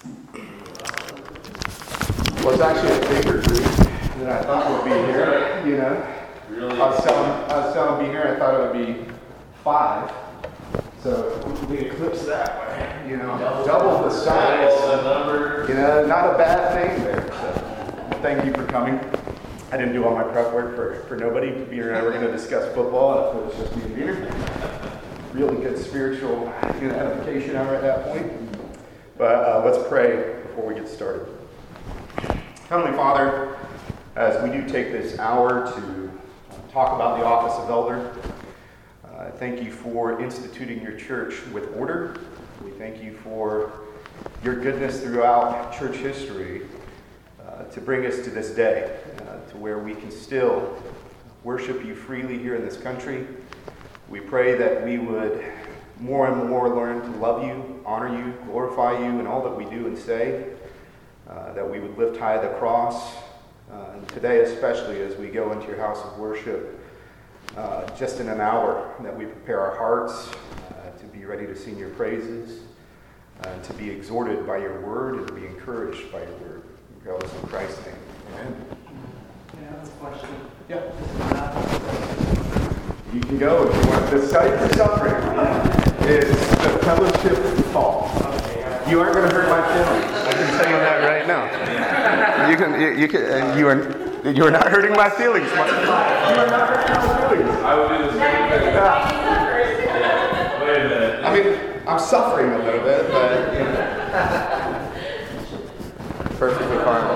Well, it's actually a bigger group than I thought would be here, you know. Really? I was telling being here, I thought it would be 5. So we eclipse that way, you know. Double the size. Double the number. You know, not a bad thing there. So thank you for coming. I didn't do all my prep work for nobody. Beaner and I were going to discuss football. It was just me and Beaner. Really good spiritual edification hour at that point. But let's pray before we get started. Heavenly Father, as we do take this hour to talk about the office of elder, thank you for instituting your church with order. We thank you for your goodness throughout church history to bring us to this day, to where we can still worship you freely here in this country. We pray that we would more and more learn to love you, honor you, glorify you in all that we do and say, that we would lift high the cross, and today especially as we go into your house of worship, just in an hour, that we prepare our hearts to be ready to sing your praises, to be exhorted by your word, and to be encouraged by your word. We pray all this in Christ's name. Amen. Yeah, that's a question. Yeah. You can go if you want. The site for suffering is the fellowship call. You aren't going to hurt my feelings. I can tell you that right now. You are not hurting my feelings. You are not hurting my feelings. I would do the same thing. Wait a minute. I mean, I'm suffering a little bit, but you know. Perfectly fine.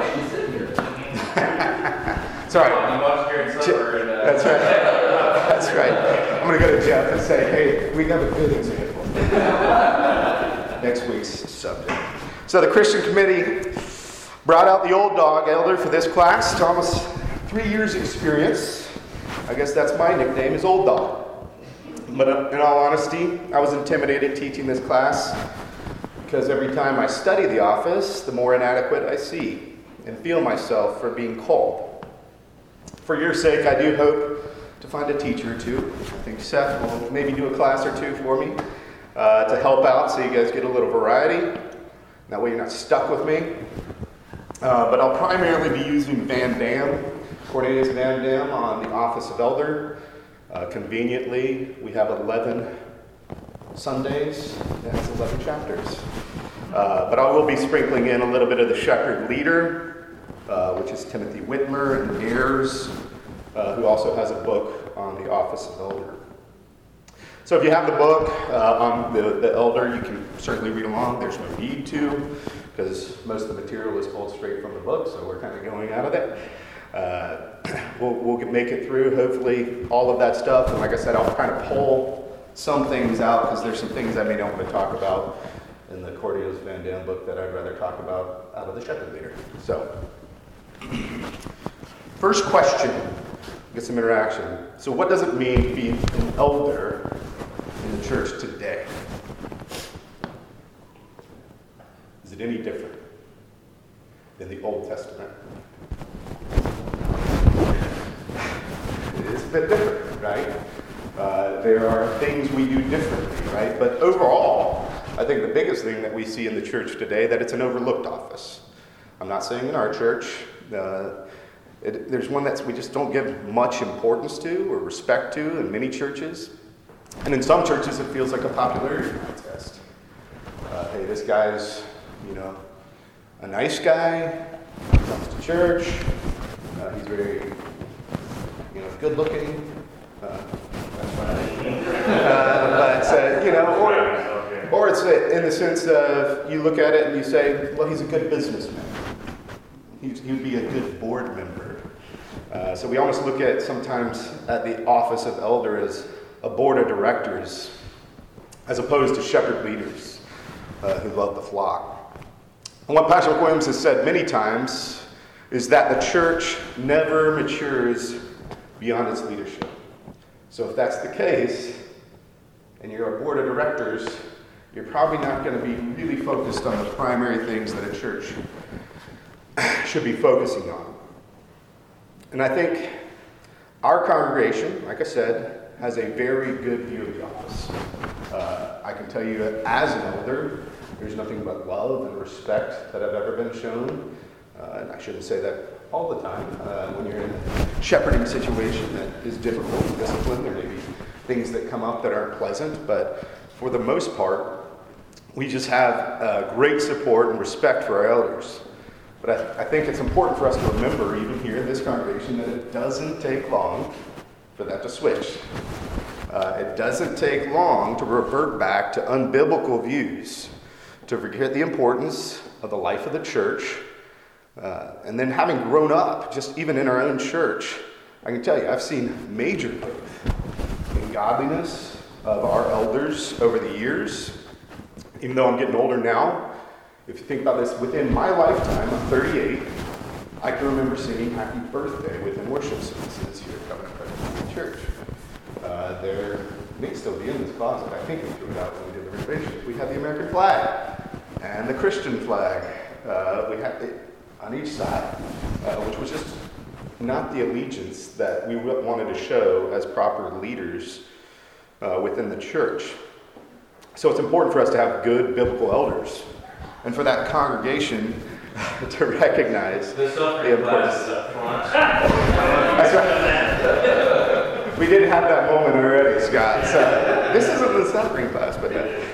It's all right. You watch Karen suffer. That's right. That's right. I'm going to go to Jeff and say, hey, we have a good example. Next week's subject. So the Christian Committee brought out the old dog elder for this class. Thomas, 3 years experience. I guess that's my nickname, is Old Dog. But in all honesty, I was intimidated teaching this class because every time I study the office, the more inadequate I see and feel myself for being called. For your sake, I do hope to find a teacher or two. I think Seth will maybe do a class or two for me to help out so you guys get a little variety. That way you're not stuck with me. But I'll primarily be using Van Dam, Cornelius Van Dam, on the Office of Elder. Conveniently, we have 11 Sundays. That's 11 chapters. But I will be sprinkling in a little bit of the Shepherd Leader, which is Timothy Whitmer and Ayers, who also has a book on the Office of Elder. So if you have the book on the Elder, you can certainly read along. There's no need to, because most of the material is pulled straight from the book, so we're kind of going out of it. We'll make it through, hopefully, all of that stuff. And like I said, I'll kind of pull some things out, because there's some things I may not want to talk about in the Cornelius Van Dam book that I'd rather talk about out of the Shepherd Leader. So, first question, get some interaction. So what does it mean to be an elder in the church today? Is it any different than the Old Testament? It is a bit different, right? There are things we do differently, right? But overall, I think the biggest thing that we see in the church today, that it's an overlooked office. I'm not saying in our church. There's one that we just don't give much importance to or respect to in many churches. And in some churches, it feels like a popularity contest. Hey, this guy's, a nice guy, comes to church, he's very, good looking. That's right. Or it's in the sense of you look at it and you say, well, he's a good businessman. He'd be a good board member. So we almost look at sometimes at the office of elder as a board of directors, as opposed to shepherd leaders who love the flock. And what Pastor Williams has said many times is that the church never matures beyond its leadership. So if that's the case, and you're a board of directors, you're probably not going to be really focused on the primary things that a church should be focusing on. And I think our congregation, like I said, has a very good view of the office. I can tell you as an elder, There's nothing but love and respect that have ever been shown. And I shouldn't say that all the time. When you're in a shepherding situation that is difficult and disciplined, there may be things that come up that aren't pleasant, but for the most part, we just have great support and respect for our elders. But I think it's important for us to remember, even here in this congregation, that it doesn't take long for that to switch. It doesn't take long to revert back to unbiblical views, to forget the importance of the life of the church. And then having grown up, just even in our own church, I can tell you, I've seen major growth in godliness of our elders over the years. Even though I'm getting older now, if you think about this, within my lifetime, I'm 38, I can remember singing Happy Birthday within worship services here at Covenant Presbyterian Church. There may still be in this closet. I think we threw it out when we did the renovations. We had the American flag and the Christian flag. We had it on each side, which was just not the allegiance that we wanted to show as proper leaders within the church. So it's important for us to have good biblical elders, and for that congregation to recognize the importance. That's right. We did have that moment already, Scott. So this isn't the suffering class, but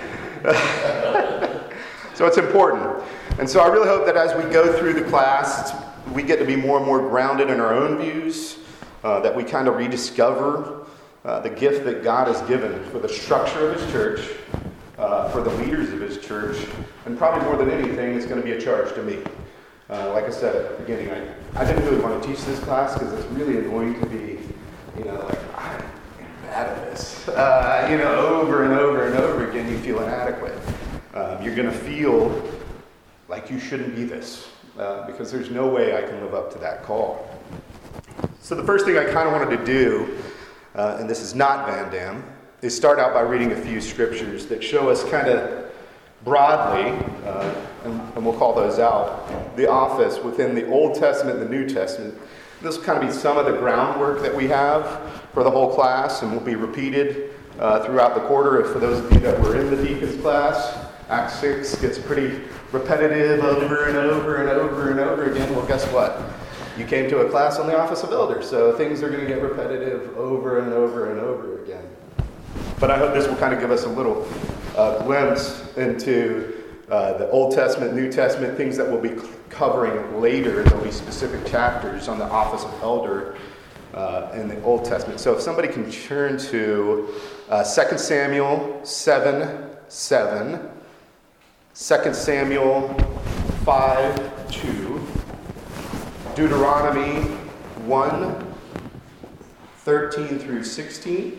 so it's important. And so I really hope that as we go through the class, we get to be more and more grounded in our own views, that we kind of rediscover the gift that God has given for the structure of His church, for the leaders of His church, and probably more than anything, it's going to be a charge to me. Like I said at the beginning, I didn't really want to teach this class because it's really going to be, like, I'm bad at this. Over and over and over again, you feel inadequate. You're going to feel like you shouldn't be this, because there's no way I can live up to that call. So the first thing I kind of wanted to do, and this is not Van Damme, is start out by reading a few scriptures that show us kind of broadly, and we'll call those out, the office within the Old Testament and the New Testament. This will kind of be some of the groundwork that we have for the whole class, and will be repeated throughout the quarter. For those of you that were in the deacons class, Acts 6 gets pretty repetitive over and over and over and over again. Well, guess what? You came to a class on the office of elder, so things are going to get repetitive over and over and over again. But I hope this will kind of give us a little glimpse into the Old Testament, New Testament, things that we'll be covering later. There'll be specific chapters on the office of elder in the Old Testament. So if somebody can turn to 2 Samuel 7:7, 2 Samuel 5:2, Deuteronomy 1:13 through 16.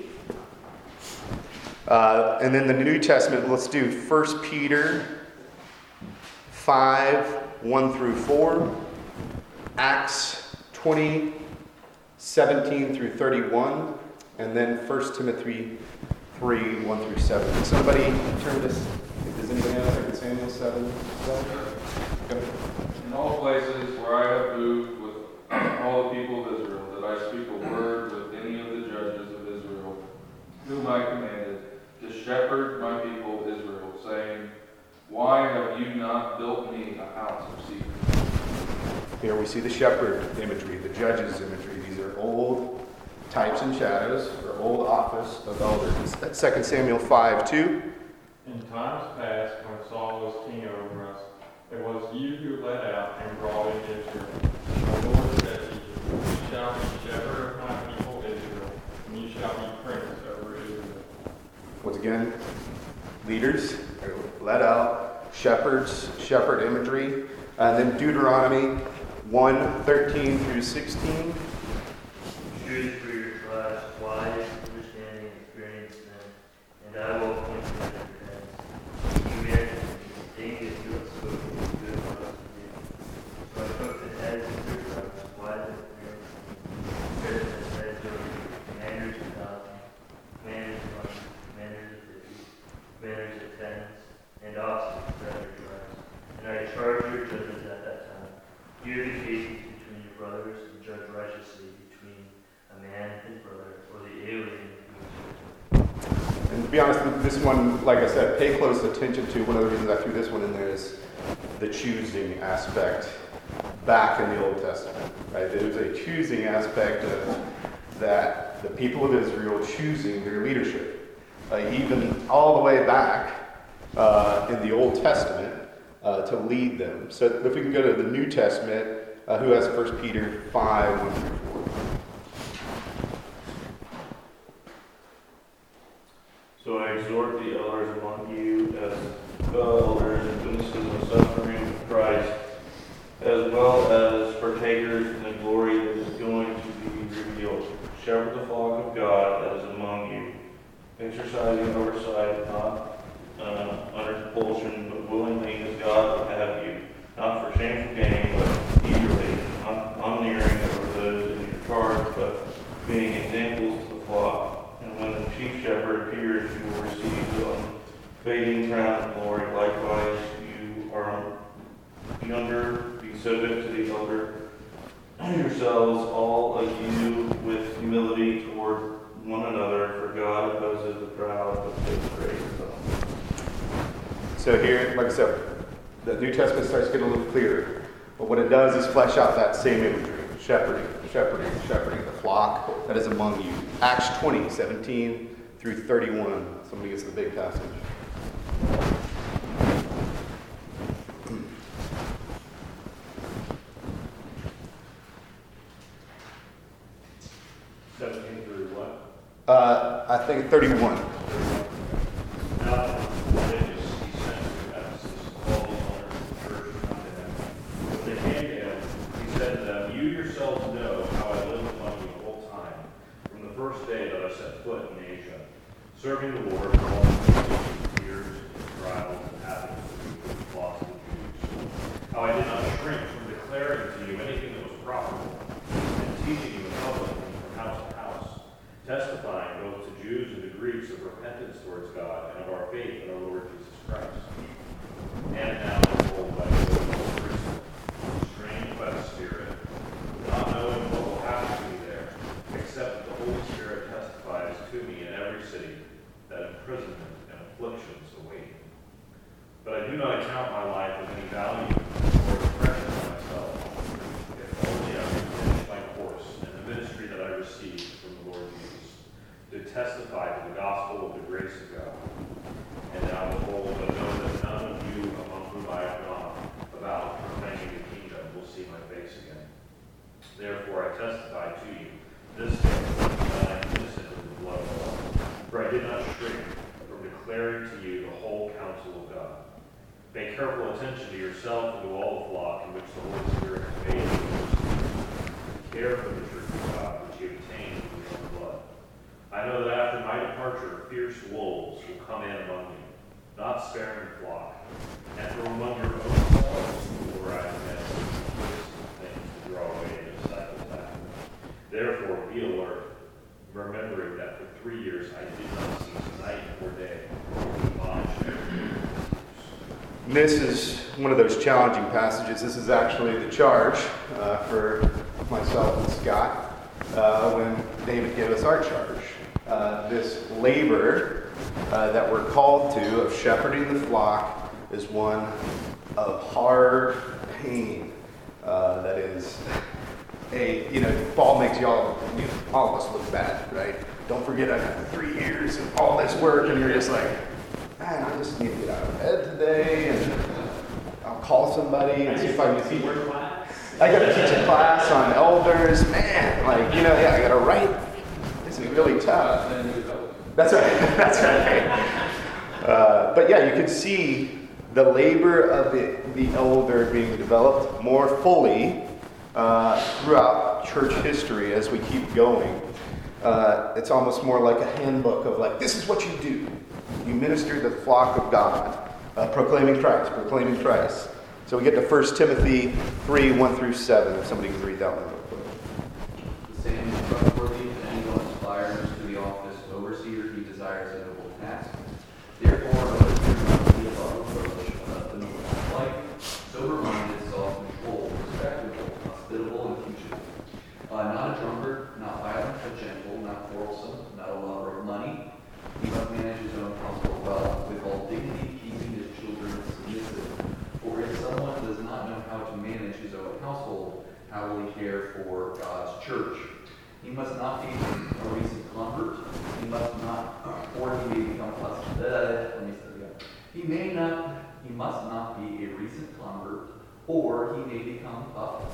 And then the New Testament, let's do 1 Peter 5:1 through 4, Acts 20:17 through 31, and then 1 Timothy 3:1 through 7. Can somebody turn this? Does anybody know 2 Samuel 7? Go ahead. In all places where I have moved with all the people of Israel, that I speak a word with any of the judges of Israel, whom I commanded, to shepherd my people Israel, saying, why have you not built me a house of cedar? Here we see the shepherd imagery, the judge's imagery. These are old types and shadows, or old office of elders. That's 2 Samuel 5:2. In times past, when Saul was king over us, it was you who led out and brought in Israel. The Lord said to you, you shall be shepherd of my people Israel, and you shall be prince over Israel. Once again, leaders are led out, shepherds, shepherd imagery. And then Deuteronomy 1:13 through 16. Choose for your class wise, understanding, experienced men, and I will appoint you as your heads. You men, think as you have spoken good words of you. So I took the heads of your class, wise and experienced men, presidents, heads over you, commanders of thousands, commanders of hundreds, commanders of fifties, commanders of tens, and officers of every class. And I charge your judges at that time. Hear the cases between your brothers and judge righteously between a man and his brother, or the alien who is with him. And be honest, this one, like I said, pay close attention to. One of the reasons I threw this one in there is the choosing aspect back in the Old Testament, right? There's a choosing aspect of that the people of Israel choosing their leadership, even all the way back in the Old Testament to lead them. So if we can go to the New Testament, who has 1 Peter 5, 1 through 4? So I exhort the elders among you as fellow elders in witnesses of suffering of Christ, as well as partakers in the glory that is going to be revealed. Shepherd the flock of God that is among you, exercising oversight, not under compulsion, but willingly as God would have you, not for shameful gain, but eagerly, not omniering over those in your charge, but being examples to the flock. And when the chief shepherd appears, you will receive the unfading crown of glory. Likewise, you are younger, be subject to the elder. Yourselves, all of you, with humility toward one another, for God opposes the proud, but gives grace to them. So here, like I said, the New Testament starts getting a little clearer. But what it does is flesh out that same imagery. Shepherding the flock that is among you. Acts 20, 17 through 31. Somebody gets the big passage. I think 31. Serving the Lord for all the years, trials, and happiness of the lost of Jews. How I did not shrink from declaring to you anything that was profitable, and teaching you in public and from house to house, testifying both to Jews and to Greeks of repentance towards God and of our faith in our Lord Jesus Christ. And now behold, by the Holy Spirit, restrained by the Spirit, not knowing what will happen to me there, except that the Holy Spirit testifies to me in every city that imprisonment and afflictions await me. But I do not account my life of any value or expression of myself, if only I may finish my course in the ministry that I received from the Lord Jesus, to testify to the gospel of the grace of God. And now behold, I know that none of you among whom I have gone about proclaiming the kingdom will see my face again. Therefore I testify to you this day that I am innocent of the blood of all. For I did not shrink from declaring to you the whole counsel of God. Pay careful attention to yourself and to all the flock in which the Holy Spirit has made you. Care for the church of God, which you obtained from your own blood. I know that after my departure, fierce wolves will come in among you, not sparing the flock, and from among your own selves will rise against things to draw away the disciples after. Therefore, be alert, remembering that for 3 years I did not cease night or day to admonish you. This is one of those challenging passages. This is actually the charge for myself and Scott when David gave us our charge. This labor that we're called to of shepherding the flock is one of hard pain. That is fall makes all of us look bad, right? Don't forget I got 3 years and all this work, and you're just like, man, I just need to get out of bed today, and I'll call somebody and see if I can teach. I got to teach a class on elders, man. I got to write. This is really tough. That's right. That's right. But yeah, you can see the labor of the elder being developed more fully throughout church history as we keep going. It's almost more like a handbook of this is what you do. You minister to the flock of God, proclaiming Christ. So we get to 1 Timothy 3, 1 through 7, if somebody can read that one real quick. The same is trustworthy if anyone aspires to the office of overseer, he desires a noble task. Therefore, overseers must be above reproach, upright, sober-minded, self-controlled, respectable, hospitable, and teachable. Not a drunkard, not violent, but gentle, not quarrelsome, not a lover of money. He must manage his own manage his own household, how will he care for God's church? He must not be a recent convert. He must not, or he may become he must not be a recent convert, or he may become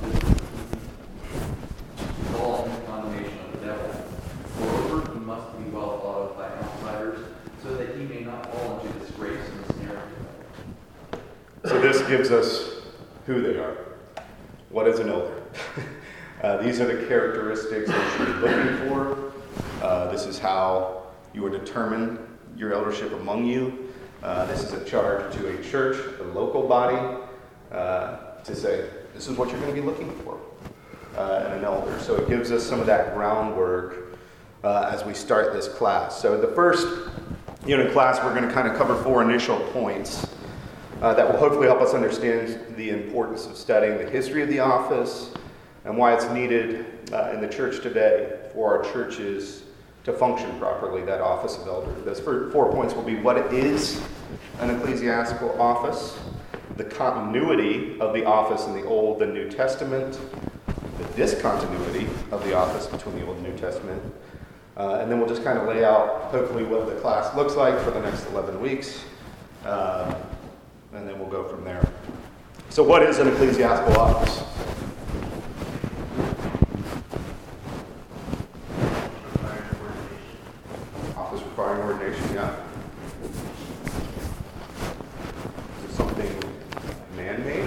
fall in the condemnation of the devil. Moreover, he must be well thought of by outsiders, so that he may not fall into disgrace and the snare of the devil. So this gives us who they are. What is an elder? These are the characteristics that you should be looking for. This is how you will determine your eldership among you. This is a charge to a church, a local body, to say, this is what you're going to be looking for in an elder. So it gives us some of that groundwork as we start this class. So the first unit class, we're going to kind of cover 4 initial points that will hopefully help us understand the importance of studying the history of the office and why it's needed in the church today for our churches to function properly, that office of elder. Those 4 points will be what it is, an ecclesiastical office, the continuity of the office in the Old and New Testament, the discontinuity of the office between the Old and New Testament, and then we'll just kind of lay out, hopefully, what the class looks like for the next 11 weeks, and then we'll go from there. So what is an ecclesiastical office? Office requiring ordination, yeah. Is it something man-made?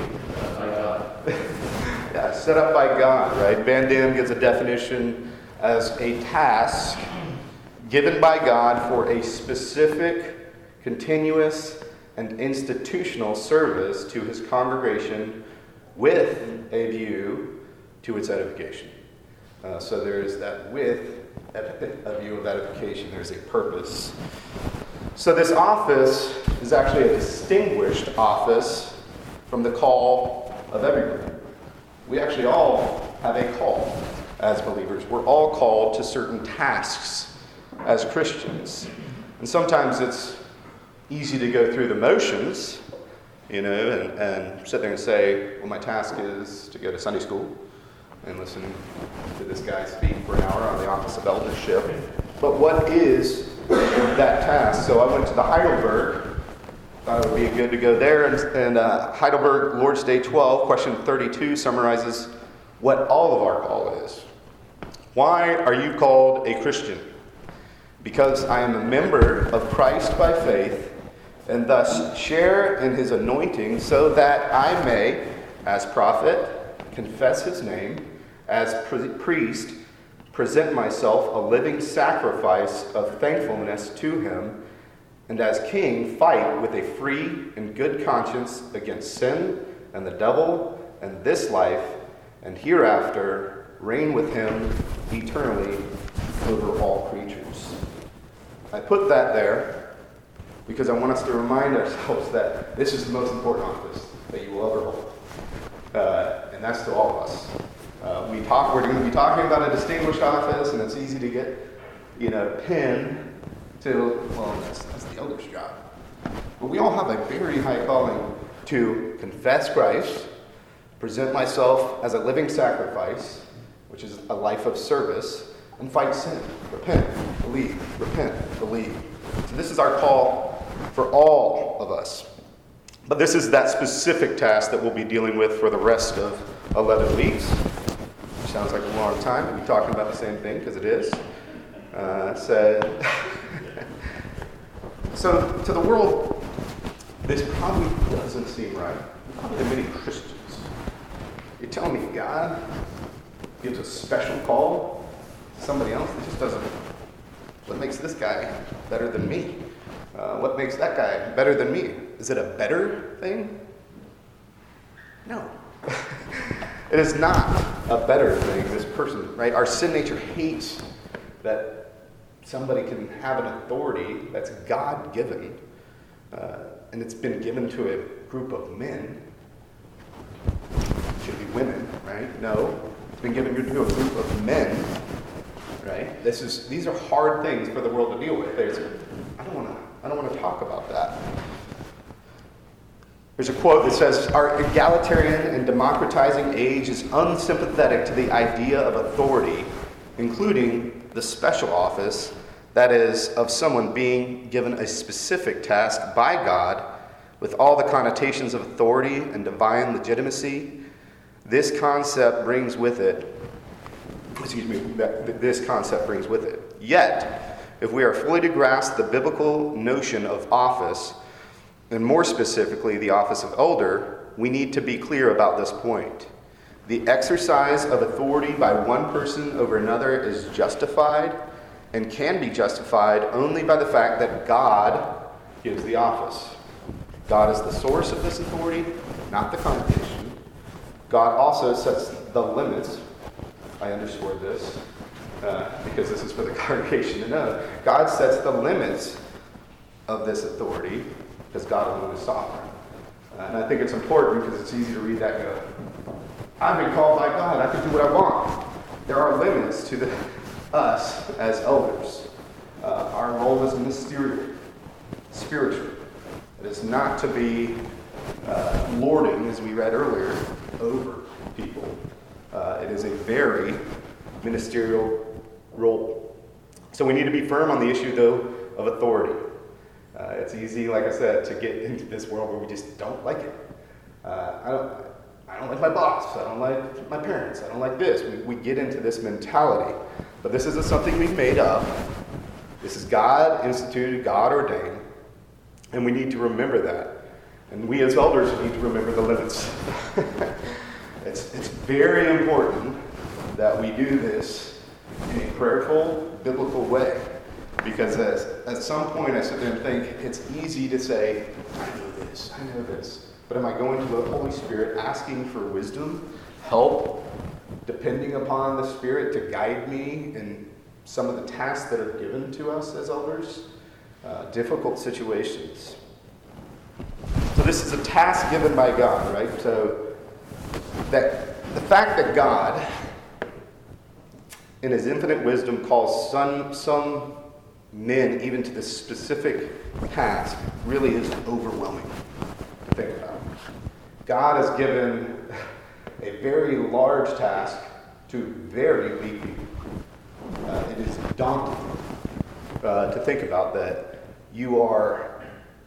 Yeah, set up by God, right? Van Dam gives a definition as a task given by God for a specific, continuous, and institutional service to his congregation with a view to its edification. So there is that with a view of edification, there's a purpose. So this office is actually a distinguished office from the call of everybody. We actually all have a call as believers. We're all called to certain tasks as Christians. And sometimes it's easy to go through the motions, and sit there and say, well, my task is to go to Sunday school and listen to this guy speak for an hour on the office of eldership. But what is that task? So I went to the Heidelberg. Thought it would be good to go there. And Heidelberg Lord's Day 12, question 32, summarizes what all of our call is. Why are you called a Christian? Because I am a member of Christ by faith, and thus share in his anointing, so that I may, as prophet, confess his name, as priest, present myself a living sacrifice of thankfulness to him, and as king, fight with a free and good conscience against sin and the devil and this life, and hereafter reign with him eternally over all creatures. I put that there because I want us to remind ourselves that this is the most important office that you will ever hold. And that's to all of us. We're going to be talking about a distinguished office, and it's easy to get, pinned to, well, that's the elder's job. But we all have a very high calling to confess Christ, present myself as a living sacrifice, which is a life of service, and fight sin. Repent, believe, repent, believe. So this is our call for all of us. But this is that specific task that we'll be dealing with for the rest of 11 weeks. Which sounds like a long time to be talking about the same thing, because it is. So to the world, this probably doesn't seem right. Probably to many Christians. You're telling me God gives a special call to somebody else that just doesn't. What makes this guy better than me? What makes that guy better than me? Is it a better thing? No. It is not a better thing, this person, right? Our sin nature hates that somebody can have an authority that's God-given, and it's been given to a group of men. It should be women, right? No. It's been given to a group of men, right? These are hard things for the world to deal with. I don't want to talk about that. There's a quote that says, "Our egalitarian and democratizing age is unsympathetic to the idea of authority, including the special office, that is, of someone being given a specific task by God with all the connotations of authority and divine legitimacy. This concept brings with it, Yet, if we are fully to grasp the biblical notion of office, and more specifically the office of elder, we need to be clear about this point. The exercise of authority by one person over another is justified and can be justified only by the fact that God gives the office. God is the source of this authority, not the congregation. God also sets the limits. I underscored this because this is for the congregation to know. God sets the limits of this authority because God alone is sovereign. And I think it's important because it's easy to read that and go, I've been called by God. I can do what I want. There are limits to us as elders. Our role is ministerial, spiritual. It is not to be lording, as we read earlier, over people. It is a very ministerial role. So we need to be firm on the issue, though, of authority. It's easy, like I said, to get into this world where we just don't like it. I don't like my boss. I don't like my parents. I don't like this. We get into this mentality. But this isn't something we've made up. This is God instituted, God ordained. And we need to remember that. And we as elders need to remember the limits. It's very important that we do this in a prayerful, biblical way. Because at some point I sit there and think, it's easy to say, I know this. But am I going to the Holy Spirit asking for wisdom, help, depending upon the Spirit to guide me in some of the tasks that are given to us as elders? Difficult situations. So this is a task given by God, right? So that the fact that God, in his infinite wisdom, calls some men even to this specific task really is overwhelming to think about. God has given a very large task to very weak people. It is daunting to think about that you are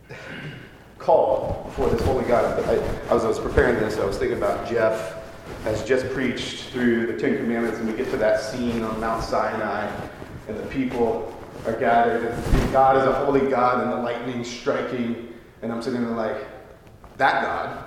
called before this holy God. As I was preparing this, I was thinking about Jeff has just preached through the Ten Commandments, and we get to that scene on Mount Sinai, and the people are gathered, and God is a holy God, and the lightning striking, and I'm sitting there like, that God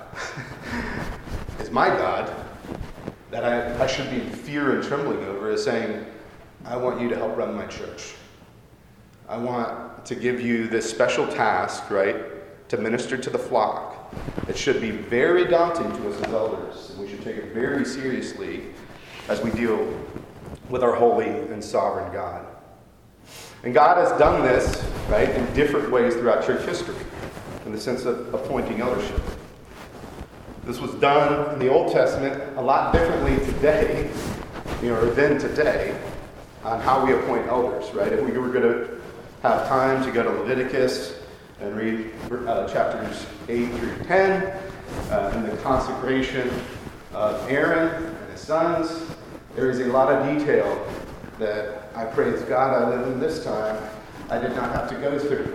is my God, that I should be in fear and trembling over, is saying, I want you to help run my church. I want to give you this special task, right, to minister to the flock. It should be very daunting to us as elders, and we should take it very seriously as we deal with our holy and sovereign God. And God has done this, right, in different ways throughout church history, in the sense of appointing eldership. This was done in the Old Testament a lot differently today, or than today, on how we appoint elders, right? If we were going to have time to go to Leviticus and read chapters 8 through 10, and the consecration of Aaron and his sons, there is a lot of detail that I praise God I live in this time I did not have to go through.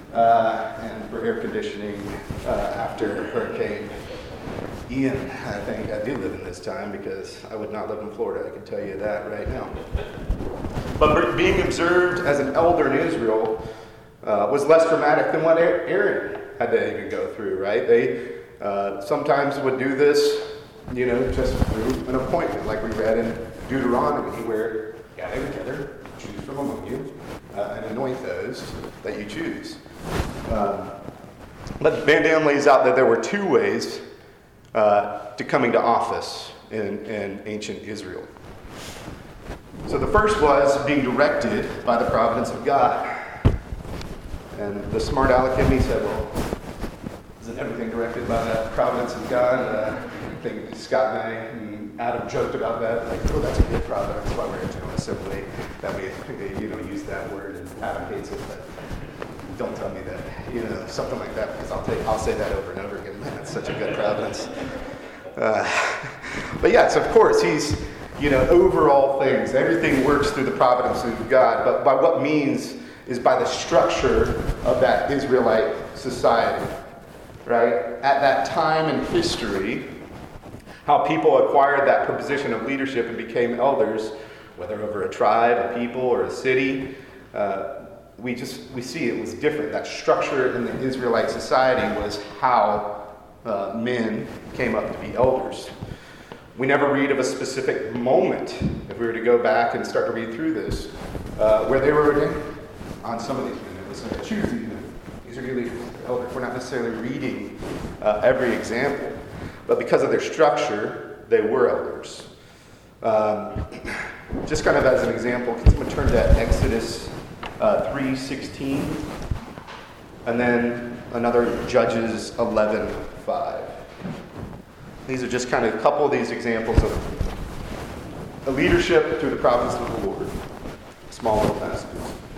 And for air conditioning after Hurricane Ian, I think I do live in this time because I would not live in Florida, I can tell you that right now. But being observed as an elder in Israel was less dramatic than what Aaron had to even go through, right? They sometimes would do this, just through an appointment, like we read in Deuteronomy, where gather together, choose from among you, and anoint those that you choose. But Van Dam lays out that there were two ways to coming to office in ancient Israel. So the first was being directed by the providence of God. And the smart aleck in me said, well, isn't everything directed by the providence of God? I think Scott and I and Adam joked about that. Like, oh, that's a good providence. That's why we're in General Assembly. That we use that word, and Adam hates it. But don't tell me that, something like that, because I'll say that over and over again. Man, that's such a good providence. But yes, of course, he's, over all things. Everything works through the providence of God, but by what means is by the structure of that Israelite society, right? At that time in history, how people acquired that position of leadership and became elders, whether over a tribe, a people, or a city, we see it was different. That structure in the Israelite society was how men came up to be elders. We never read of a specific moment, if we were to go back and start to read through this, where they were ordained. On some of these men, it was choose these men. These are your leaders, elders. We're not necessarily reading every example, but because of their structure, they were elders. Just kind of as an example, can someone turn to Exodus 3:16, and then another Judges 11:5. These are just kind of a couple of these examples of the leadership through the providence of the Lord. Small little passages.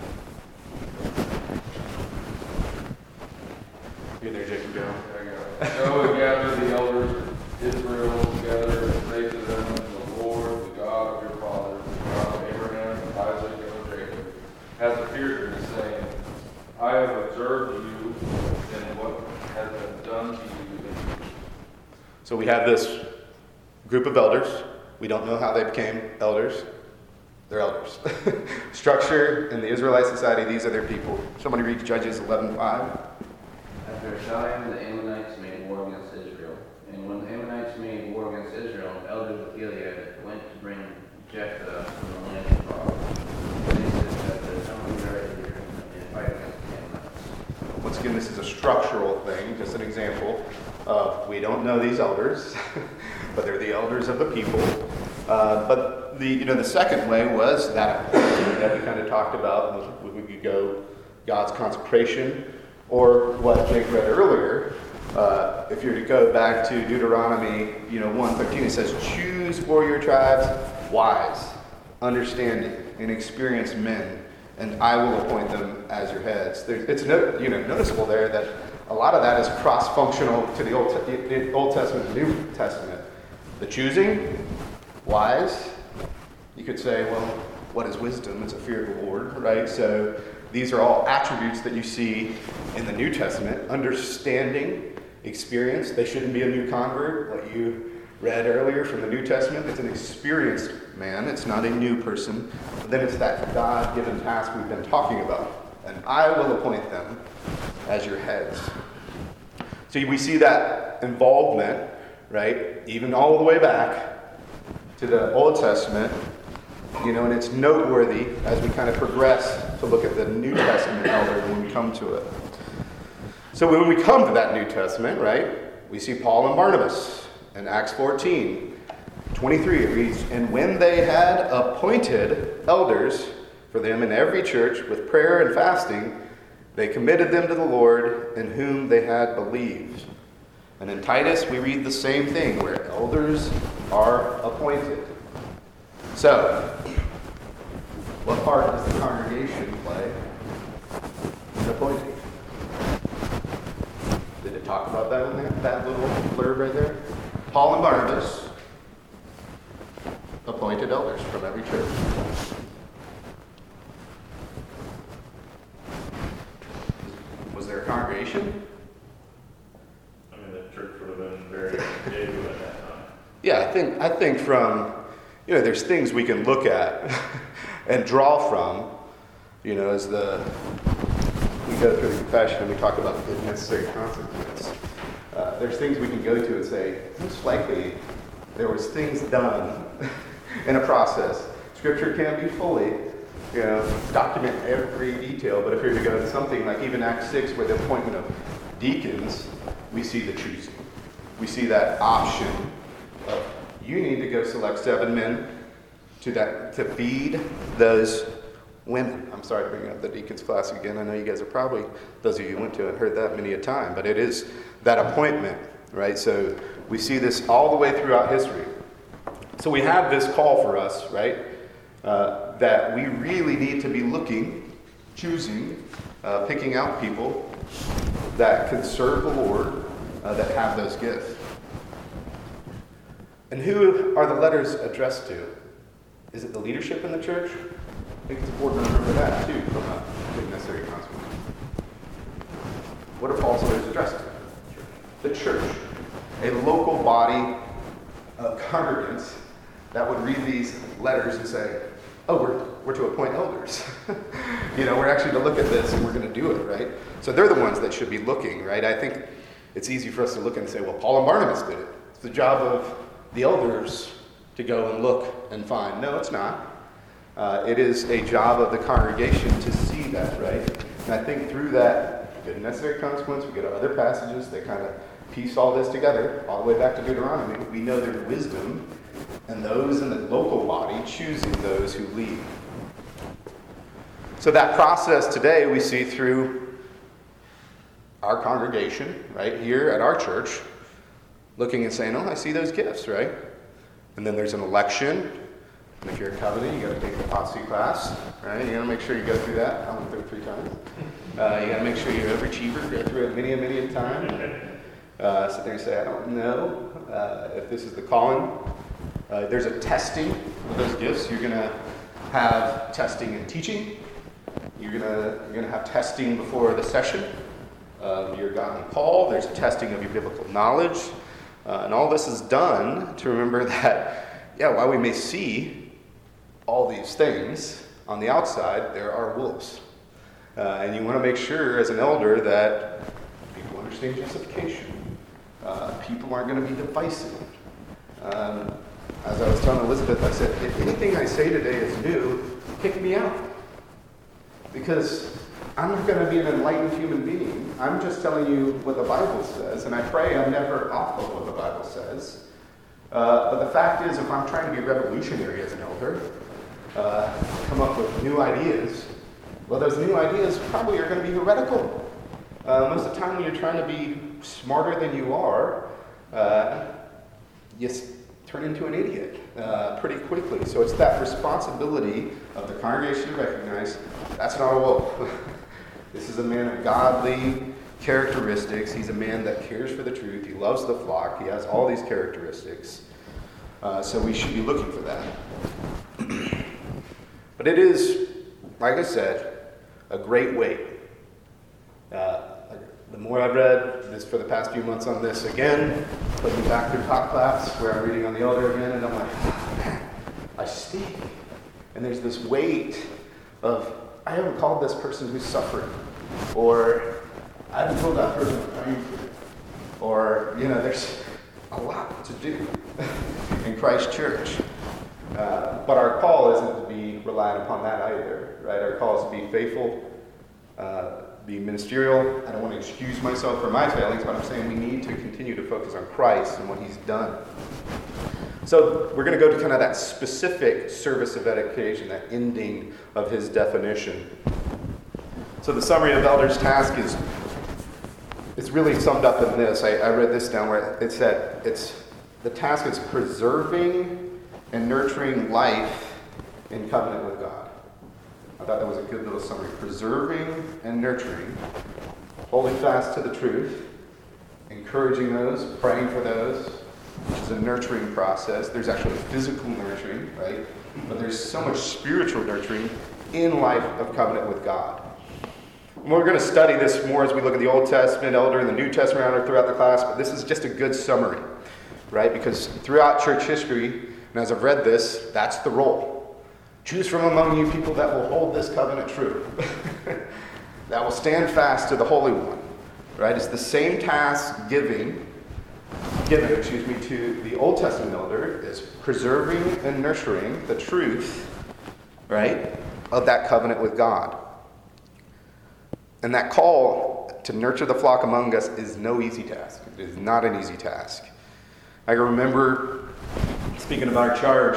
You there, Jacob? Go. Go and gather the elders of Israel together and say to them, the Lord, the God of your fathers, the God of Abraham, and Isaac, and of Jacob, has appeared to me, saying, I have observed you and what has been done to you. So we have this group of elders. We don't know how they became elders. They're elders. Structure in the Israelite society, these are their people. Somebody read Judges 11:5. After a time, the Ammonites made war against Israel. And when the Ammonites made war against Israel, elders of Gilead went to bring Jephthah from the land of God. They said that the somebody right here and fight against the Ammonites. Once again, this is a structural thing, just an example of we don't know these elders, but they're the elders of the people. But the second way was that we kind of talked about. We could go God's consecration, or what Jake read earlier. If you're to go back to Deuteronomy, 1:13, it says, "Choose for your tribes wise, understanding, and experienced men, and I will appoint them as your heads." It's noticeable there that a lot of that is cross-functional to the Old Testament and New Testament. The choosing, wise. You could say, well, what is wisdom? It's a fear of the Lord, right? So these are all attributes that you see in the New Testament. Understanding, experience. They shouldn't be a new convert, like you read earlier from the New Testament. It's an experienced man. It's not a new person. But then it's that God-given task we've been talking about. And I will appoint them as your heads. So we see that involvement, right? Even all the way back to the Old Testament, and it's noteworthy as we kind of progress to look at the New Testament elder when we come to it. So when we come to that New Testament, right, we see Paul and Barnabas in Acts 14:23. It reads, "And when they had appointed elders for them in every church with prayer and fasting, they committed them to the Lord in whom they had believed." And in Titus, we read the same thing, where elders are appointed. So, what part does the congregation play in appointing? Did it talk about that in that little blurb right there? Paul and Barnabas appointed elders from every church. Was there a congregation? I mean, the church would have been very new at that time. Yeah, I think from, there's things we can look at and draw from, as we go through the confession and we talk about the necessary consequence. There's things we can go to and say, most likely there was things done in a process. Scripture can't be fully, document every detail, but if you're to go to something like even Acts 6, where the appointment of deacons, we see the choosing. We see that option of you need to go select 7 men to feed those women. I'm sorry to bring up the deacons class again. I know you guys are probably, those of you who went to it, heard that many a time, but it is that appointment, right? So we see this all the way throughout history. So we have this call for us, right? That we really need to be looking choosing, picking out people that can serve the Lord, that have those gifts. And who are the letters addressed to? Is it the leadership in the church? I think it's important to remember that too from a big necessary consequence. What are Paul's letters addressed to? The church. A local body of congregants that would read these letters and say, oh, we're to appoint elders. We're actually to look at this and we're going to do it, right? So they're the ones that should be looking, right? I think it's easy for us to look and say, well, Paul and Barnabas did it. It's the job of the elders to go and look and find. No, it's not. It is a job of the congregation to see that, right? And I think through that good necessary consequence, we go to other passages that kind of piece all this together, all the way back to Deuteronomy. We know there's wisdom and those in the local body choosing those who lead. So that process today we see through our congregation, right, here at our church, looking and saying, oh, I see those gifts, right? And then there's an election. And if you're a covenant, you got to take the POTC class, right? You got to make sure you go through that. I went through it 3 times. You got to make sure you're an overachiever, go through it many a time. Sit there and say, I don't know if this is the calling. There's a testing of those gifts. You're going to have testing in teaching. You're going to have testing before the session of your godly call. There's a testing of your biblical knowledge. And all this is done to remember that, while we may see all these things on the outside, there are wolves. And you want to make sure as an elder that people understand justification. People aren't going to be divisive. As I was telling Elizabeth, I said, if anything I say today is new, kick me out. Because I'm not going to be an enlightened human being. I'm just telling you what the Bible says, and I pray I'm never off of what the Bible says. But the fact is, if I'm trying to be revolutionary as an elder, come up with new ideas, well, those new ideas probably are going to be heretical. Most of the time when you're trying to be smarter than you are, you turn into an idiot pretty quickly. So it's that responsibility of the congregation to recognize that's not a wolf. This is a man of godly characteristics. He's a man that cares for the truth. He loves the flock. He has all these characteristics. So we should be looking for that. But it is, like I said, a great weight. The more I've read this for the past few months on this again, put me back through top class where I'm reading on the elder again, and I'm like, oh, man, I stink. And there's this weight of, I haven't called this person who's suffering, or I haven't told that person I'm praying for, or, there's a lot to do in Christ Church. But our call isn't to be reliant upon that either, right? Our call is to be faithful, be ministerial. I don't want to excuse myself for my failings, but I'm saying we need to continue to focus on Christ and what He's done. So we're going to go to kind of that specific service of edification, that ending of his definition. So the summary of elder's task is really summed up in this. I read this down where it said the task is preserving and nurturing life in covenant with God. I thought that was a good little summary. Preserving and nurturing, holding fast to the truth, encouraging those, praying for those, which is a nurturing process. There's actually physical nurturing, right? But there's so much spiritual nurturing in life of covenant with God. And we're going to study this more as we look at the Old Testament elder and the New Testament elder throughout the class, but this is just a good summary, right? Because throughout church history, and as I've read this, that's the role. Choose from among you people that will hold this covenant true, that will stand fast to the Holy One, right? It's the same task given to the Old Testament elder is preserving and nurturing the truth, right, of that covenant with God. And that call to nurture the flock among us is no easy task. It is not an easy task. I remember, speaking of our charge,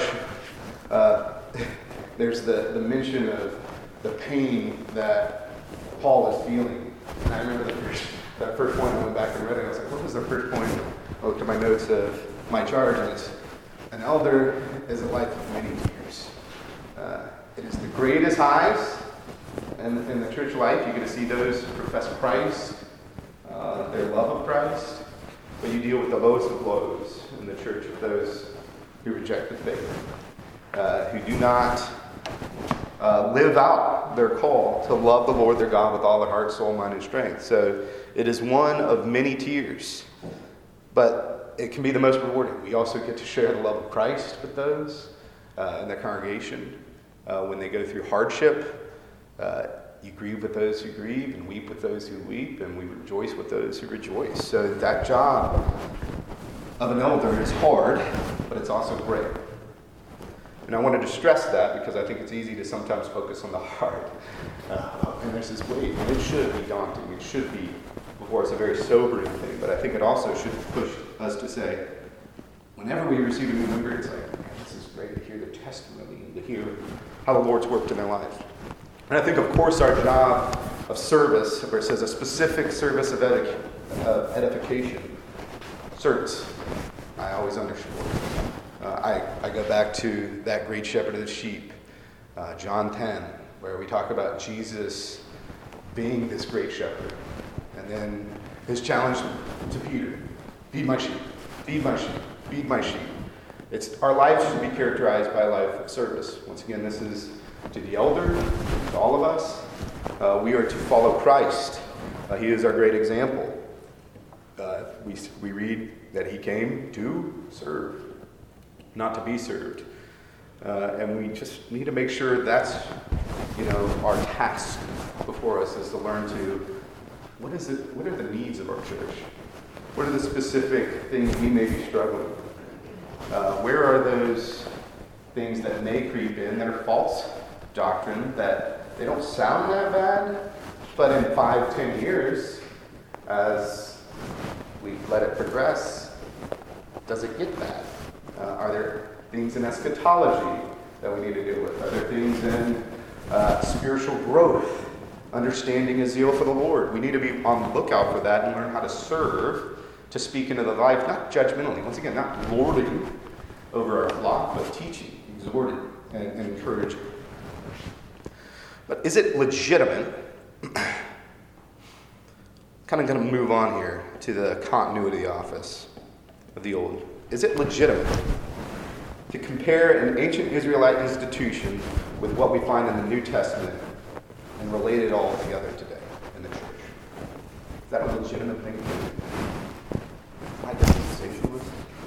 there's the mention of the pain that Paul is feeling. And I remember that first point I went back and read it. I was like, what was the first point? I looked at my notes of my charge, and it's, an elder is a life of many years. It is the greatest highs in the church life. You get to see those who profess Christ, their love of Christ, but you deal with the lowest of lows in the church of those who reject the faith, who do not live out their call to love the Lord their God with all their heart, soul, mind, and strength. So it is one of many tiers, but it can be the most rewarding. We also get to share the love of Christ with those in the congregation. When they go through hardship, you grieve with those who grieve and weep with those who weep, and we rejoice with those who rejoice. So that job of an elder is hard, but it's also great. And I wanted to stress that because I think it's easy to sometimes focus on the hard. And there's this weight, and it should be daunting. It should be, before it's a very sobering thing, but I think it also should push us to say, whenever we receive a new member, it's like, man, this is great to hear their testimony and to hear how the Lord's worked in their life. And I think, of course, our job of service, where it says a specific service of edification, certs, I always underscore. I go back to that great shepherd of the sheep, John 10, where we talk about Jesus being this great shepherd. And then his challenge to Peter, feed my sheep, feed my sheep, feed my sheep. Our lives should be characterized by a life of service. Once again, this is to the elder, to all of us. We are to follow Christ. He is our great example. We read that he came to serve, not to be served. And we just need to make sure that's, our task before us is to learn to, what are the needs of our church? What are the specific things we may be struggling with? Where are those things that may creep in that are false doctrine, that they don't sound that bad, but in 5-10 years, as we let it progress, does it get bad? Are there things in eschatology that we need to deal with? Are there things in spiritual growth, understanding a zeal for the Lord? We need to be on the lookout for that and learn how to serve, to speak into the life, not judgmentally, once again, not lording over our flock, but teaching, exhorting, and encouraging. But is it legitimate? Kind of going to move on here to the continuity office of the old. Is it legitimate to compare an ancient Israelite institution with what we find in the New Testament and relate it all together today in the church? Is that a legitimate thing to do? My dispensation was.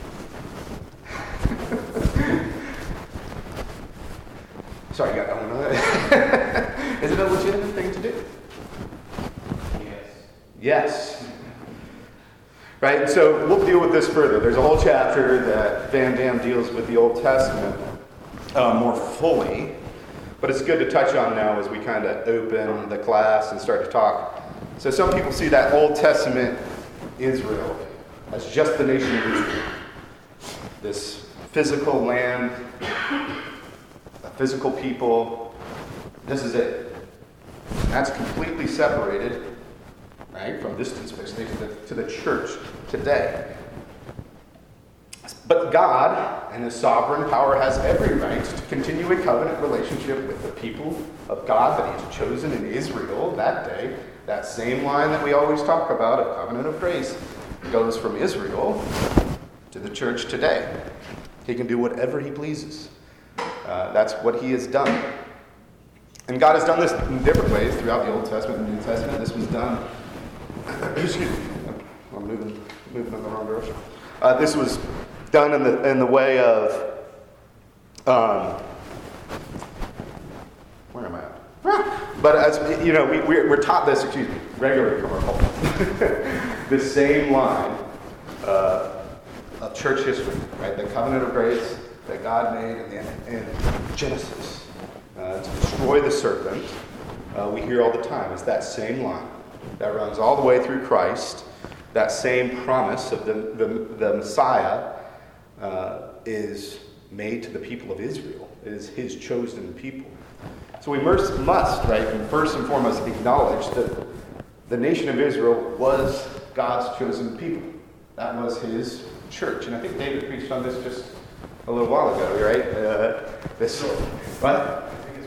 Sorry, you got that one. Is it a legitimate thing to do? Yes. Right? So we'll deal with this further. There's a whole chapter that Van Dam deals with the Old Testament more fully. But it's good to touch on now as we kind of open the class and start to talk. So some people see that Old Testament Israel as just the nation of Israel. This physical land, a physical people. This is it. And that's completely separated, right, from this dispensation to the church today. But God, in his sovereign power, has every right to continue a covenant relationship with the people of God that he has chosen in Israel that day. That same line that we always talk about, a covenant of grace, goes from Israel to the church today. He can do whatever he pleases. That's what he has done. And God has done this in different ways throughout the Old Testament and New Testament. This was done. Excuse me. I'm moving in the wrong direction. This was done in the way of. Where am I at? But as we're taught this. Excuse me. Regularly from our pulpit. This same line of church history, right? The covenant of grace that God made in Genesis to destroy the serpent. We hear all the time. It's that same line that runs all the way through Christ. That same promise of the Messiah is made to the people of Israel. It is his chosen people. So we must, right, first and foremost acknowledge that the nation of Israel was God's chosen people. That was his church. And I think David preached on this just a little while ago, right? I think it's still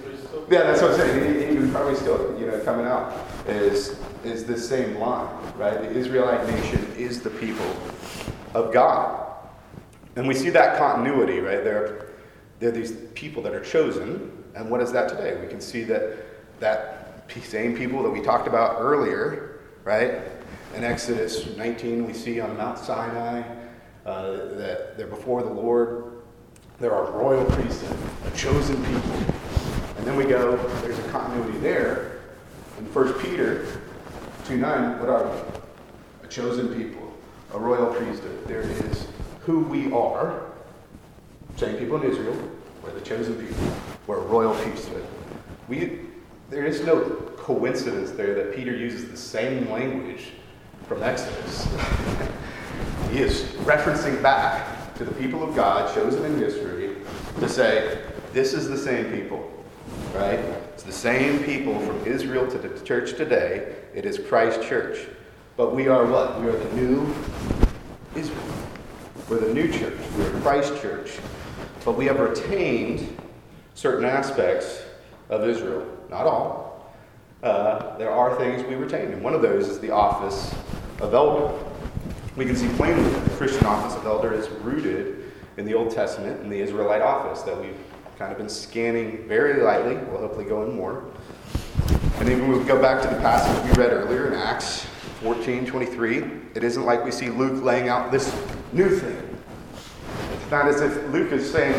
Yeah, that's what I'm saying. Even probably still, coming out is this same line, right? The Israelite nation is the people of God. And we see that continuity, right? They're these people that are chosen. And what is that today? We can see that same people that we talked about earlier, right? In Exodus 19, we see on Mount Sinai that they're before the Lord. They're a royal priesthood, a chosen people. And then we go, there's a continuity there. In 1 Peter 2:9, what are we? A chosen people, a royal priesthood. There is who we are. Same people in Israel. We're the chosen people. We're a royal priesthood. There is no coincidence there that Peter uses the same language from Exodus. He is referencing back to the people of God chosen in history to say, this is the same people, right? It's the same people from Israel to the church today. It is Christ Church. But we are what? We are the new Israel. We're the new church. We're Christ Church. But we have retained certain aspects of Israel. Not all. There are things we retain. And one of those is the office of elder. We can see plainly that the Christian office of elder is rooted in the Old Testament in the Israelite office that we've kind of been scanning very lightly. We'll hopefully go in more. And even when we go back to the passage we read earlier in Acts 14:23, it isn't like we see Luke laying out this new thing. It's not as if Luke is saying,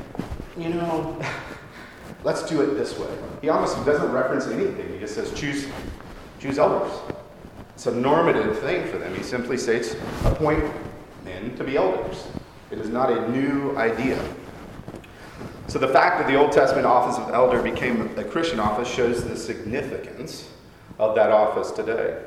let's do it this way. He almost doesn't reference anything. He just says, choose elders. It's a normative thing for them. He simply states, appoint men to be elders. It is not a new idea. So the fact that the Old Testament office of elder became a Christian office shows the significance of that office today.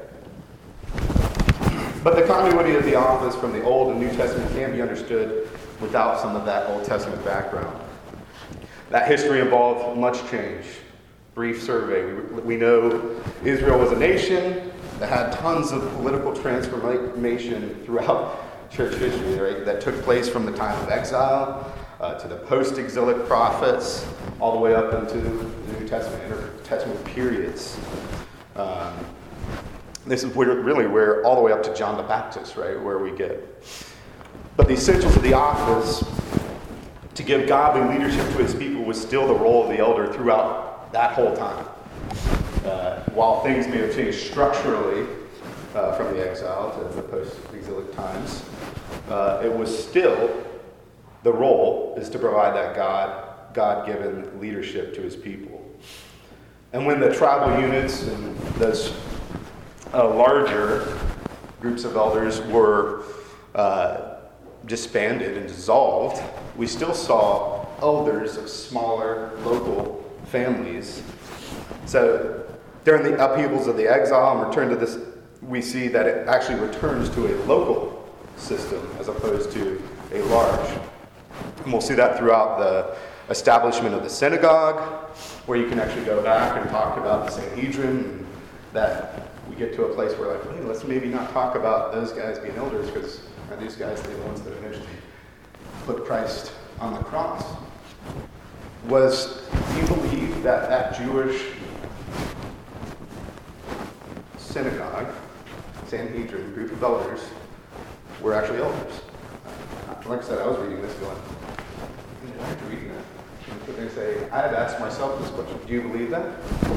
But the continuity of the office from the Old and New Testament can't be understood without some of that Old Testament background. That history involved much change. Brief survey. We know Israel was a nation that had tons of political transformation throughout church history, right? That took place from the time of exile to the post-exilic prophets, all the way up into the New Testament, intertestament periods. This is where all the way up to John the Baptist, right, where we get. But the essentials of the office to give godly leadership to his people was still the role of the elder throughout that whole time. While things may have changed structurally from the exile to the post-exilic times, it was still the role is to provide that God-given leadership to his people. And when the tribal units and those larger groups of elders were disbanded and dissolved, we still saw elders of smaller local families. So during the upheavals of the exile and return to this, we see that it actually returns to a local system as opposed to a large. And we'll see that throughout the establishment of the synagogue, where you can actually go back and talk about the Sanhedrin, and that we get to a place where hey, let's maybe not talk about those guys being elders, because are these guys the ones that eventually put Christ on the cross? Do you believe that Jewish synagogue, Sanhedrin, group of elders, were actually elders? Like I said, I was reading this going, did I have to read that? And they say, I had to ask myself this question. Do you believe that?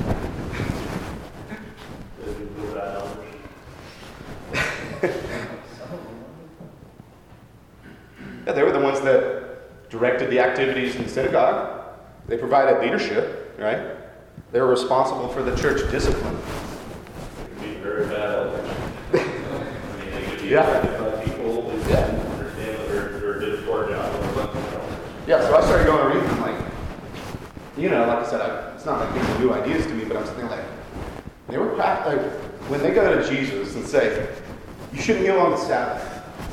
Yeah, they were the ones that directed the activities in the synagogue. They provided leadership, right? They were responsible for the church discipline. It could be very bad elders. I mean, they could be people who didn't understand that they're did a poor job. Yeah, so I started going to read them, like I said, it's not like these are new ideas to me, but I'm thinking they were when they go to Jesus and say, you shouldn't heal on the Sabbath.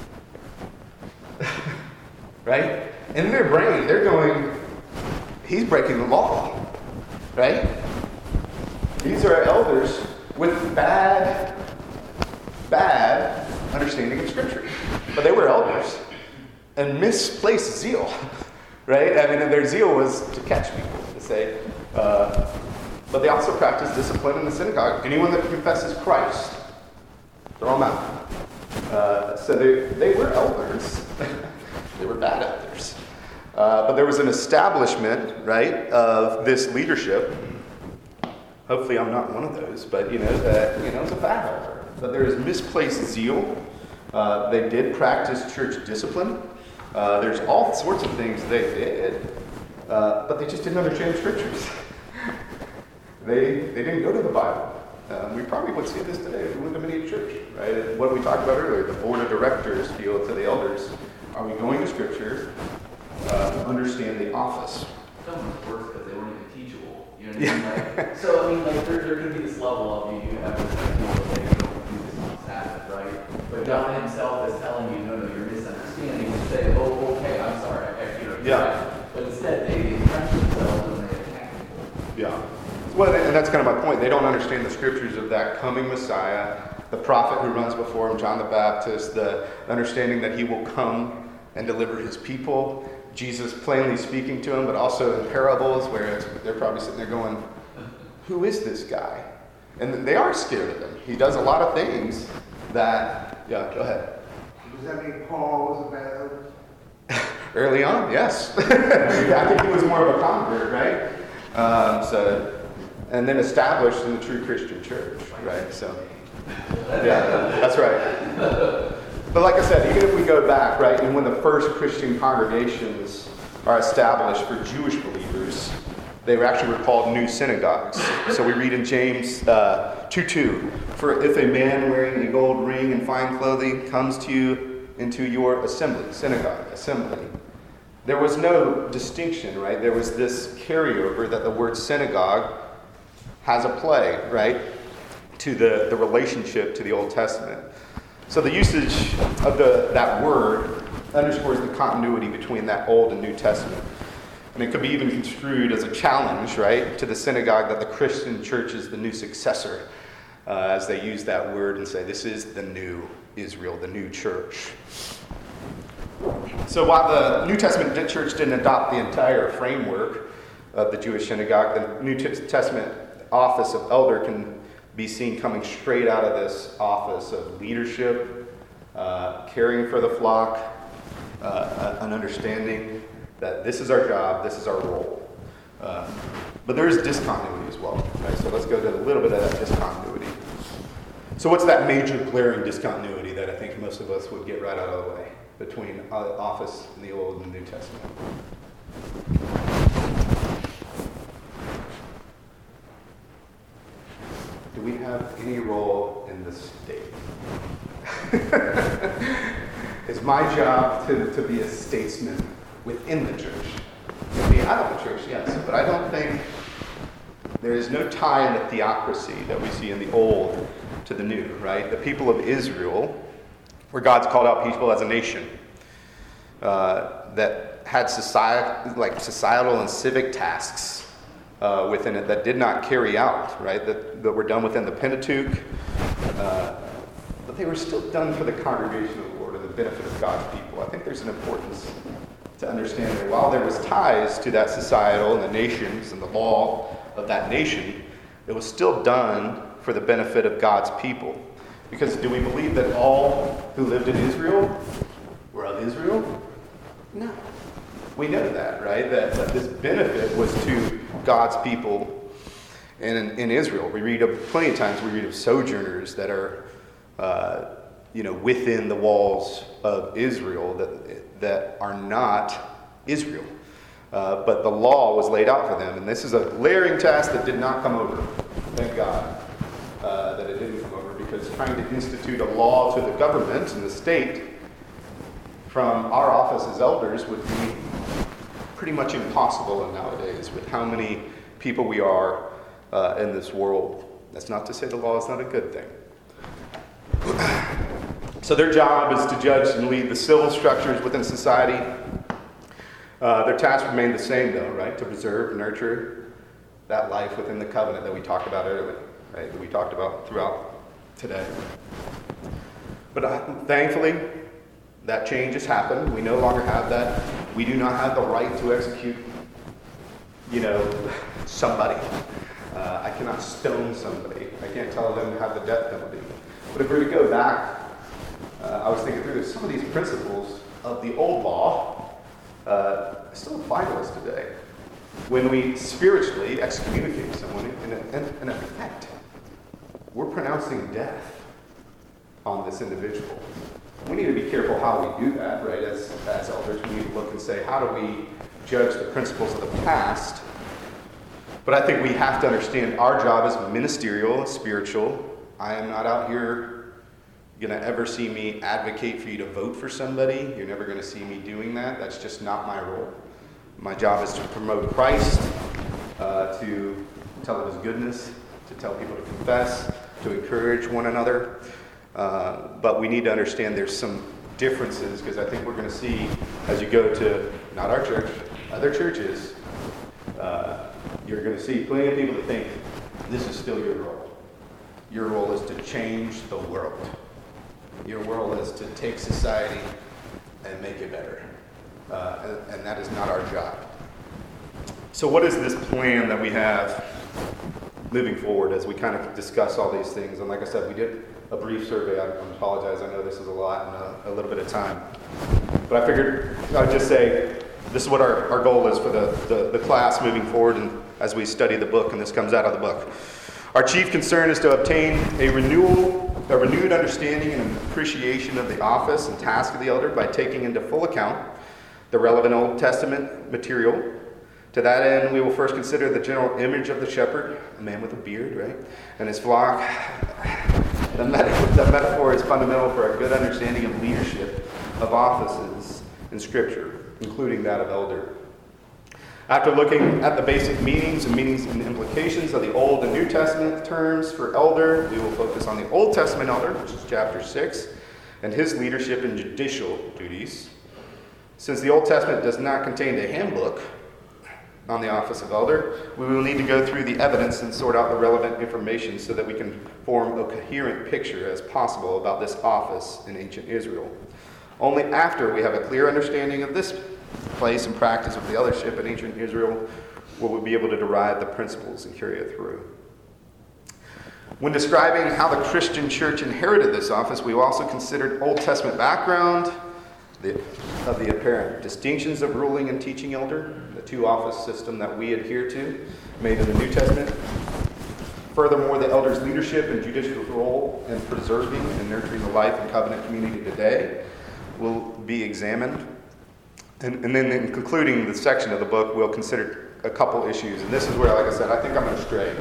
Right? In their brain, they're going, he's breaking the law. Right? These are elders with bad understanding of Scripture. But they were elders and misplaced zeal. Right? I mean, their zeal was to catch people, to say, But they also practiced discipline in the synagogue. Anyone that confesses Christ, throw them out. So they were elders. They were bad elders. But there was an establishment, right, of this leadership. Hopefully I'm not one of those, but that it's a bad elder. But there is misplaced zeal. They did practice church discipline. There's all sorts of things they did, but they just didn't understand scriptures. They didn't go to the Bible. We probably would see this today if we went to many church, right? What we talked about earlier, the board of directors feel to the elders, are we going to scripture to understand the office? Some of it's worse because they weren't even teachable. You know what I mean? Like, so, I mean, like, there can be this level of you have this idea that you don't do this on Sabbath, right? But God himself is telling you, no, you're misunderstanding. You say, oh, okay, I'm sorry. Yeah. But instead, they entrench themselves and they attack people. Yeah. Well, and that's kind of my point. They don't understand the scriptures of that coming Messiah, the prophet who runs before him, John the Baptist, the understanding that he will come and deliver his people. Jesus plainly speaking to him, but also in parables where they're probably sitting there going, who is this guy? And they are scared of him. He does a lot of things that, yeah, go ahead. Does that mean Paul was a bad elder? Early on, yes. Yeah, I think he was more of a convert, right? And then established in the true Christian church, right? So, yeah, that's right. But like I said, even if we go back, right, and when the first Christian congregations are established for Jewish believers, they were actually called new synagogues. So we read in James 2:2, for if a man wearing a gold ring and fine clothing comes to you into your assembly, synagogue, assembly, there was no distinction, right? There was this carryover that the word synagogue has a play, right, to the relationship to the Old Testament. So the usage of that word underscores the continuity between that Old and New Testament. And it could be even construed as a challenge, right, to the synagogue that the Christian church is the new successor, as they use that word and say, this is the new Israel, the new church. So while the New Testament church didn't adopt the entire framework of the Jewish synagogue, the New Testament office of elder can be seen coming straight out of this office of leadership, caring for the flock, an understanding that this is our job, this is our role. But there is discontinuity as well, right? So let's go to a little bit of that discontinuity. So what's that major glaring discontinuity that I think most of us would get right out of the way between office in the Old and the New Testament? Do we have any role in the state? It's my job to be a statesman within the church. To be out of the church, yes, but I don't think there is no tie in the theocracy that we see in the Old to the New, right? The people of Israel were God's called out people as a nation that had societal and civic tasks within it that did not carry out, right? That were done within the Pentateuch, but they were still done for the congregation of the Lord and the benefit of God's people. I think there's an importance to understand that while there was ties to that societal and the nations and the law of that nation, it was still done for the benefit of God's people. Because do we believe that all who lived in Israel were of Israel? No. We know that, right? That this benefit was to God's people in Israel. We read of plenty of times we read of sojourners that are within the walls of Israel that are not Israel. But the law was laid out for them. And this is a glaring task that did not come over. Thank God that it didn't come over, because trying to institute a law to the government and the state from our office as elders would be pretty much impossible nowadays with how many people we are in this world. That's not to say the law is not a good thing. So their job is to judge and lead the civil structures within society. Their tasks remain the same, though, right? To preserve and nurture that life within the covenant that we talked about earlier, right? That we talked about throughout today. But thankfully, that change has happened. We no longer have that. We do not have the right to execute, somebody. I cannot stone somebody. I can't tell them to have the death penalty. But if we were to go back, I was thinking through this, some of these principles of the old law still apply to us today. When we spiritually excommunicate someone, in effect, we're pronouncing death on this individual. We need to be careful how we do that, right? As elders, we need to look and say, how do we judge the principles of the past? But I think we have to understand our job is ministerial and spiritual. I am not out here going to ever see me advocate for you to vote for somebody. You're never going to see me doing that. That's just not my role. My job is to promote Christ, to tell of his goodness, to tell people to confess, to encourage one another. But we need to understand there's some differences, because I think we're going to see as you go to, not our church, other churches, you're going to see plenty of people that think this is still your role. Your role is to change the world. Your role is to take society and make it better. And that is not our job. So what is this plan that we have moving forward as we kind of discuss all these things? And like I said, we did a brief survey. I apologize. I know this is a lot in a little bit of time. But I figured I'd just say this is what our goal is for the class moving forward and as we study the book, and this comes out of the book. Our chief concern is to obtain a renewed understanding and appreciation of the office and task of the elder by taking into full account the relevant Old Testament material. To that end, we will first consider the general image of the shepherd, a man with a beard, right, and his flock. The metaphor is fundamental for a good understanding of leadership of offices in Scripture, including that of elder. After looking at the basic meanings and implications of the Old and New Testament terms for elder, we will focus on the Old Testament elder, which is chapter 6, and his leadership and judicial duties. Since the Old Testament does not contain a handbook on the office of elder, we will need to go through the evidence and sort out the relevant information so that we can form a coherent picture as possible about this office in ancient Israel. Only after we have a clear understanding of this place and practice of the eldership in ancient Israel will we be able to derive the principles and carry it through. When describing how the Christian church inherited this office, we also considered Old Testament background of the apparent distinctions of ruling and teaching elder, the two office system that we adhere to, made in the New Testament. Furthermore, the elder's leadership and judicial role in preserving and nurturing the life and covenant community today will be examined. And then in concluding the section of the book, we'll consider a couple issues. And this is where, like I said, I think I'm going to stray.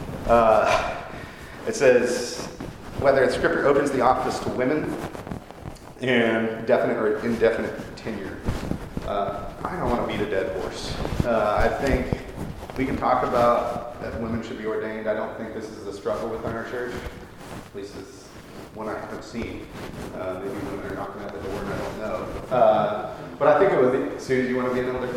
It says, whether Scripture opens the office to women and definite or indefinite tenure. I don't want to beat a dead horse. I think we can talk about that women should be ordained. I don't think this is a struggle within our church. At least it's one I haven't seen. Maybe women are knocking at the door and I don't know. But I think it was, Susie, you want to be an elder?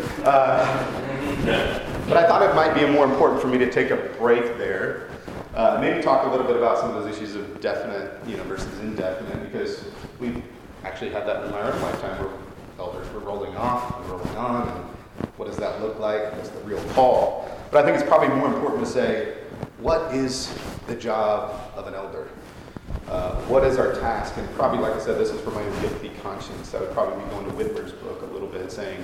But I thought it might be more important for me to take a break there. Maybe talk a little bit about some of those issues of definite, versus indefinite, because we've actually had that in our own lifetime where elders were rolling off and rolling on, and what does that look like? What's the real call? But I think it's probably more important to say, what is the job of an elder? What is our task? And probably, like I said, this is for my own guilty conscience. I would probably be going to Whitford's book a little bit, saying,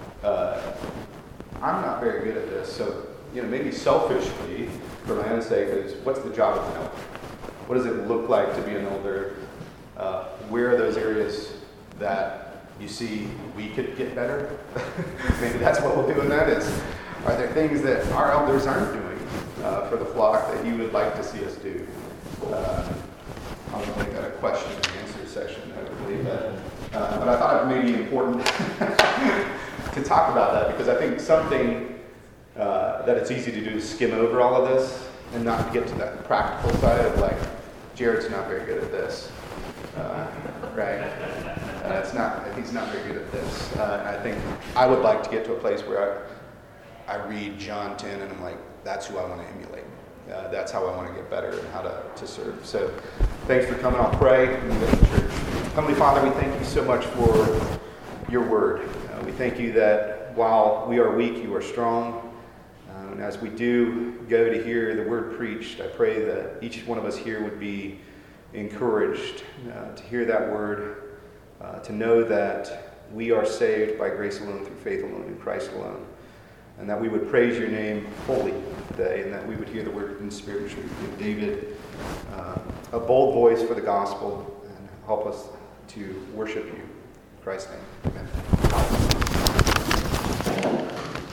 I'm not very good at this, so maybe selfishly, for my own sake, is what's the job of an elder? What does it look like to be an elder? Where are those areas that you see we could get better? Maybe that's what we'll do in that is, are there things that our elders aren't doing for the flock that you would like to see us do? I'm going to make that a question and answer session, I believe that. But I thought it may be important to talk about that, because I think something that it's easy to do is skim over all of this and not get to that practical side of like, Jared's not very good at this, right? He's not very good at this. And I think I would like to get to a place where I read John 10 and I'm like, that's who I want to emulate. That's how I want to get better and how to serve. So thanks for coming. I'll pray and go to church. Heavenly Father, we thank you so much for your word. We thank you that while we are weak, you are strong. And as we do go to hear the word preached, I pray that each one of us here would be encouraged to hear that word, to know that we are saved by grace alone, through faith alone, in Christ alone, and that we would praise your name fully today, and that we would hear the word in spirit and truth. Give David a bold voice for the gospel, and help us to worship you. In Christ's name, amen.